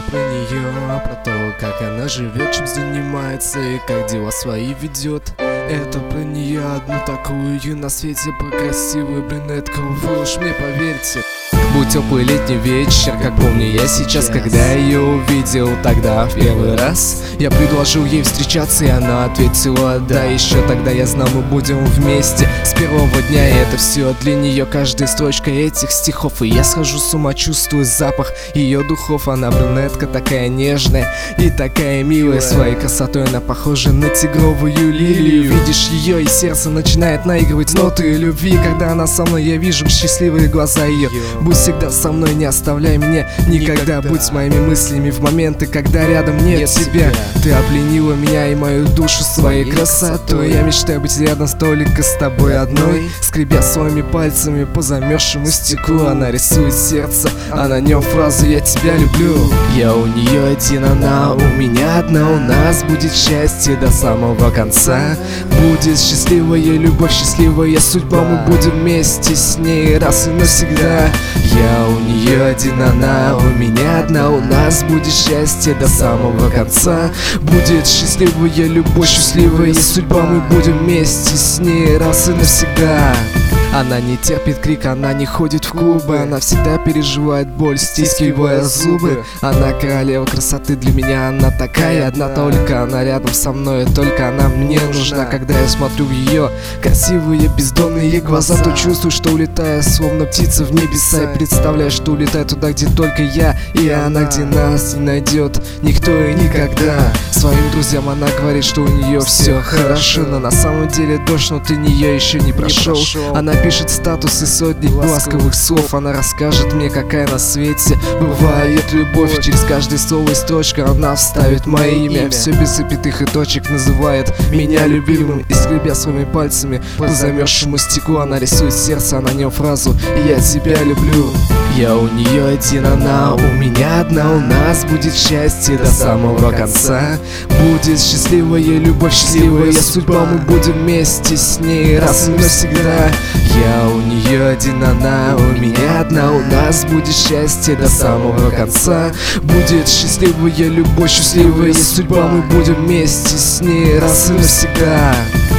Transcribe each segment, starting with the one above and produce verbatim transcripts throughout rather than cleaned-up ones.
про нее, про то, как она живет, чем занимается и как дела свои ведет. Это про нее одну такую на свете, про красивую брюнетку. Вы уж мне поверьте. Был теплый летний вечер, как помню я сейчас, когда ее увидел тогда в первый раз. Я предложил ей встречаться, и она ответила да. Еще тогда я знал, мы будем вместе с первого дня, и это все для нее каждая строчка этих стихов. И я схожу с ума, чувствую запах ее духов. Она брюнетка, такая нежная и такая милая. Своей красотой она похожа на тигровую лилию. Видишь ее, и сердце начинает наигрывать ноты любви. Когда она со мной, я вижу счастливые глаза ее. Будь всегда со мной, не оставляй меня никогда. Никогда. Будь с моими мыслями в моменты, когда рядом нет, нет тебя. Ты опленила меня и мою душу своей красотой. Я мечтаю быть рядом только с тобой одной. Скребя своими пальцами по замерзшему стеклу, она рисует сердце, а на нем фразу «Я тебя люблю». Я у нее один, она у меня одна. У нас будет счастье до самого конца. Будет счастливая любовь, счастливая судьба. Мы будем вместе с ней раз и навсегда. Я у нее один, она у меня одна. У нас будет счастье до самого конца. Будет счастливая любовь, счастливая судьба. Мы будем вместе с ней раз и навсегда. Она не терпит крик, она не ходит в клубы. Она всегда переживает боль, стискивая зубы. Она королева красоты, для меня она такая одна. Только она рядом со мной, только она мне нужна. Когда я смотрю в ее красивые бездонные глаза, то чувствую, что улетаю, словно птица в небеса. И представляю, что улетаю туда, где только я и она, где нас не найдет никто и никогда. Своим друзьям она говорит, что у нее все хорошо, но на самом деле дождь внутри нее еще не прошел. Она пишет статусы сотни ласковых слов. Она расскажет мне, какая на свете бывает любовь. Через каждое слово и строчка она вставит мое имя. Все без запятых и точек называет меня любимым. И скребя своими пальцами по замерзшему стеклу, она рисует сердце, а на нем фразу «Я тебя люблю». Я у нее один, она у меня одна. У нас будет счастье до самого конца. Будет счастливая любовь, счастливая судьба. Мы будем вместе с ней раз и навсегда. Я у нее один, она у меня одна. У нас будет счастье до самого конца. Будет счастливая любовь, счастливая судьба. Мы будем вместе с ней раз и навсегда.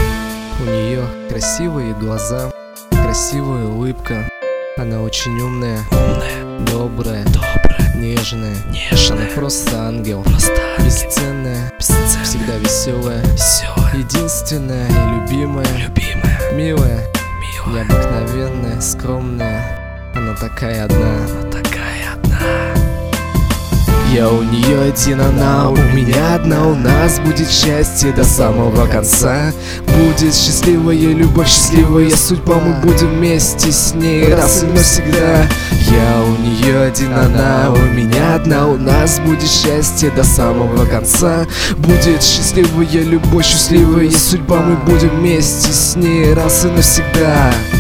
У нее красивые глаза, красивая улыбка. Она очень умная, умная, добрая, добрая, нежная, нежная. Она просто ангел, просто ангел. Бесценная, бесценная, всегда веселая, веселая, единственная и любимая, любимая, милая, милая, необыкновенная, скромная. Она такая одна, она такая одна. Я у нее один, она у меня одна. У нас будет счастье до самого конца. Будет счастливая любовь, счастливая судьба. Мы будем вместе с ней раз и навсегда. Я у нее один, она у меня одна. У нас будет счастье до самого конца. Будет счастливая любовь, счастливая судьба. Мы будем вместе с ней раз и навсегда.